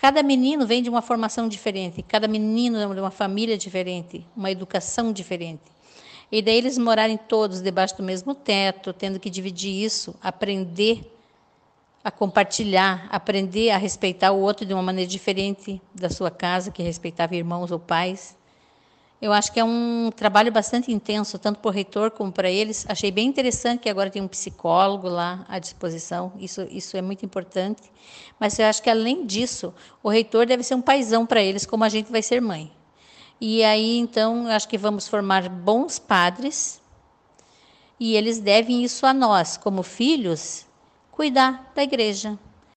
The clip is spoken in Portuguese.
Cada menino vem de uma formação diferente, cada menino de uma família diferente, uma educação diferente. E daí eles morarem todos debaixo do mesmo teto, tendo que dividir isso, aprender a compartilhar, aprender a respeitar o outro de uma maneira diferente da sua casa, que respeitava irmãos ou pais. Eu acho que é um trabalho bastante intenso, tanto para o reitor como para eles. Achei bem interessante que agora tem um psicólogo lá à disposição. Isso é muito importante. Mas eu acho que, além disso, o reitor deve ser um paizão para eles, como a gente vai ser mãe. E aí, então, eu acho que vamos formar bons padres e eles devem isso a nós, como filhos, cuidar da igreja.